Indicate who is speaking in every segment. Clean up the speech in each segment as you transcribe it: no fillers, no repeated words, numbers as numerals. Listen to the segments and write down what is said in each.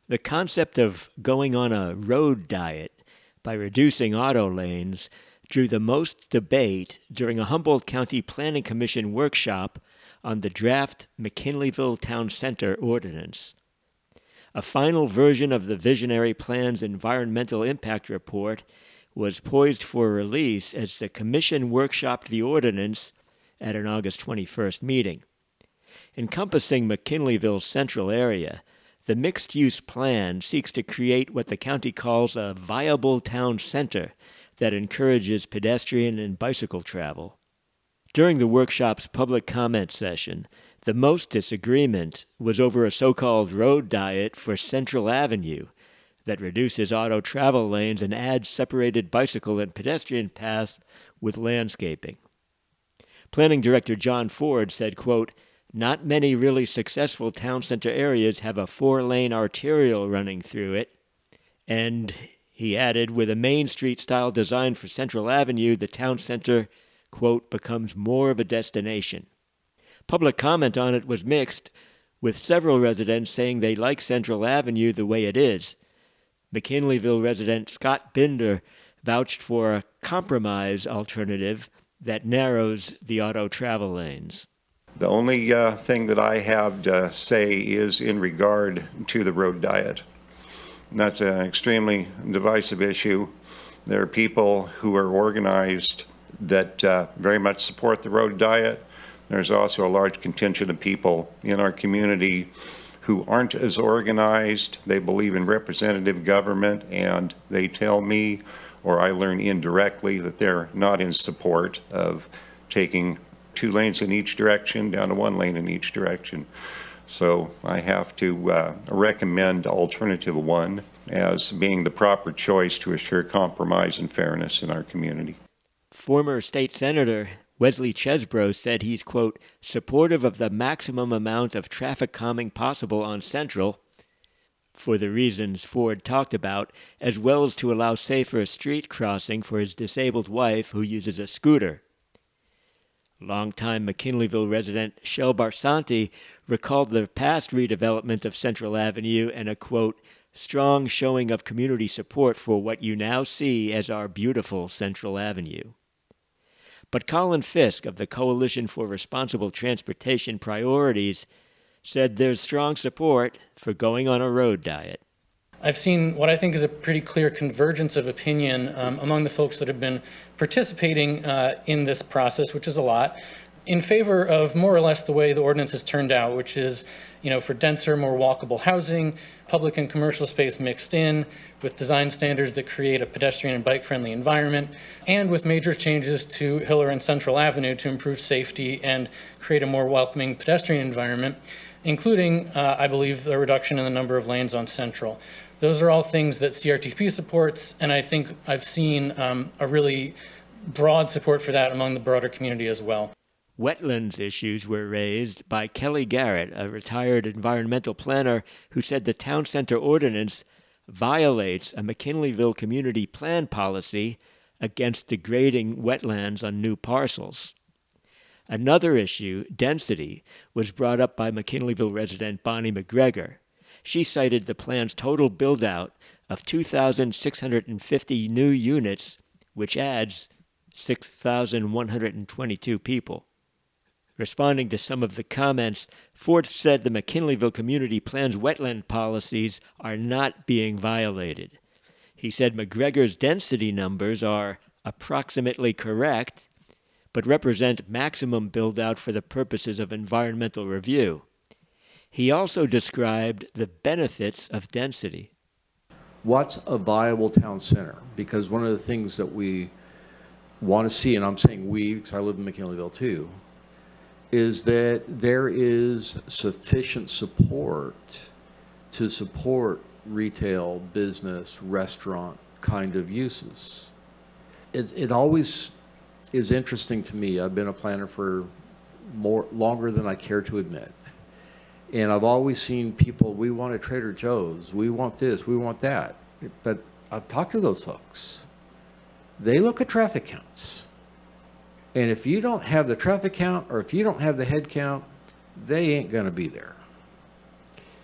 Speaker 1: The concept of going on a road diet by reducing auto lanes drew the most debate during a Humboldt County Planning Commission workshop on the draft McKinleyville Town Center ordinance. A final version of the Visionary Plan's environmental impact report was poised for release as the commission workshopped the ordinance at an August 21st meeting. Encompassing McKinleyville's central area, the mixed-use plan seeks to create what the county calls a viable town center that encourages pedestrian and bicycle travel. During the workshop's public comment session, the most disagreement was over a so-called road diet for Central Avenue that reduces auto travel lanes and adds separated bicycle and pedestrian paths with landscaping. Planning Director John Ford said, quote, "Not many really successful town center areas have a 4-lane arterial running through it." And he added, with a Main Street-style design for Central Avenue, the town center, quote, "becomes more of a destination." Public comment on it was mixed, with several residents saying they like Central Avenue the way it is. McKinleyville resident Scott Binder vouched for a compromise alternative that narrows the auto travel lanes.
Speaker 2: The only thing that I have to say is in regard to the road diet. And that's an extremely divisive issue. There are people who are organized that very much support the road diet. There's also a large contingent of people in our community who aren't as organized. They believe in representative government, and they tell me, or I learn indirectly, that they're not in support of taking 2 lanes in each direction down to 1 lane in each direction. So I have to recommend alternative 1 as being the proper choice to assure compromise and fairness in our community.
Speaker 1: Former state senator Wesley Chesbro said he's, quote, "supportive of the maximum amount of traffic calming possible on Central," for the reasons Ford talked about, as well as to allow safer street crossing for his disabled wife who uses a scooter. Longtime McKinleyville resident Shel Barsanti recalled the past redevelopment of Central Avenue and a, quote, "strong showing of community support for what you now see as our beautiful Central Avenue." But Colin Fisk of the Coalition for Responsible Transportation Priorities said there's strong support for going on a road diet.
Speaker 3: I've seen what I think is a pretty clear convergence of opinion among the folks that have been participating in this process, which is a lot, in favor of more or less the way the ordinance has turned out, which is, for denser, more walkable housing, public and commercial space mixed in, with design standards that create a pedestrian and bike-friendly environment, and with major changes to Hiller and Central Avenue to improve safety and create a more welcoming pedestrian environment, including, I believe, a reduction in the number of lanes on Central. Those are all things that CRTP supports, and I think I've seen a really broad support for that among the broader community as well.
Speaker 1: Wetlands issues were raised by Kelly Garrett, a retired environmental planner who said the town center ordinance violates a McKinleyville community plan policy against degrading wetlands on new parcels. Another issue, density, was brought up by McKinleyville resident Bonnie McGregor. She cited the plan's total build-out of 2,650 new units, which adds 6,122 people. Responding to some of the comments, Ford said the McKinleyville Community Plan's wetland policies are not being violated. He said McGregor's density numbers are approximately correct, but represent maximum build-out for the purposes of environmental review. He also described the benefits of density.
Speaker 4: What's a viable town center? Because one of the things that we want to see, and I'm saying we, because I live in McKinleyville too, is that there is sufficient support to support retail, business, restaurant kind of uses. It always is interesting to me. I've been a planner for longer than I care to admit. And I've always seen people, we want a Trader Joe's, we want this, we want that. But I've talked to those folks. They look at traffic counts. And if you don't have the traffic count or if you don't have the head count, they ain't going to be there.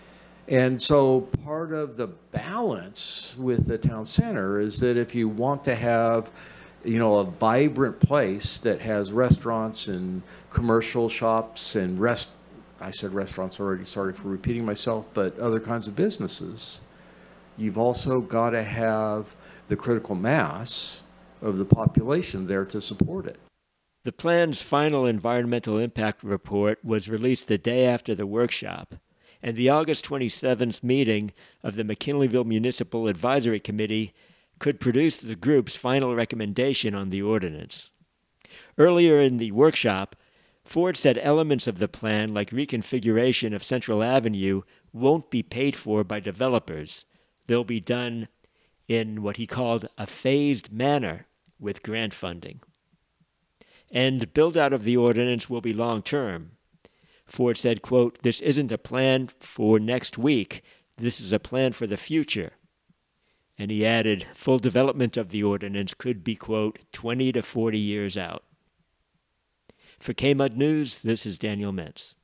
Speaker 4: And so part of the balance with the town center is that if you want to have, a vibrant place that has restaurants and commercial shops and I said restaurants already, sorry for repeating myself, but other kinds of businesses, you've also got to have the critical mass of the population there to support it.
Speaker 1: The plan's final environmental impact report was released the day after the workshop, and the August 27th meeting of the McKinleyville Municipal Advisory Committee could produce the group's final recommendation on the ordinance. Earlier in the workshop, Ford said elements of the plan, like reconfiguration of Central Avenue, won't be paid for by developers. They'll be done in what he called a phased manner with grant funding. And build-out of the ordinance will be long-term. Ford said, quote, "This isn't a plan for next week. This is a plan for the future." And he added, full development of the ordinance could be, quote, 20 to 40 years out. For KMUD News, this is Daniel Mentz.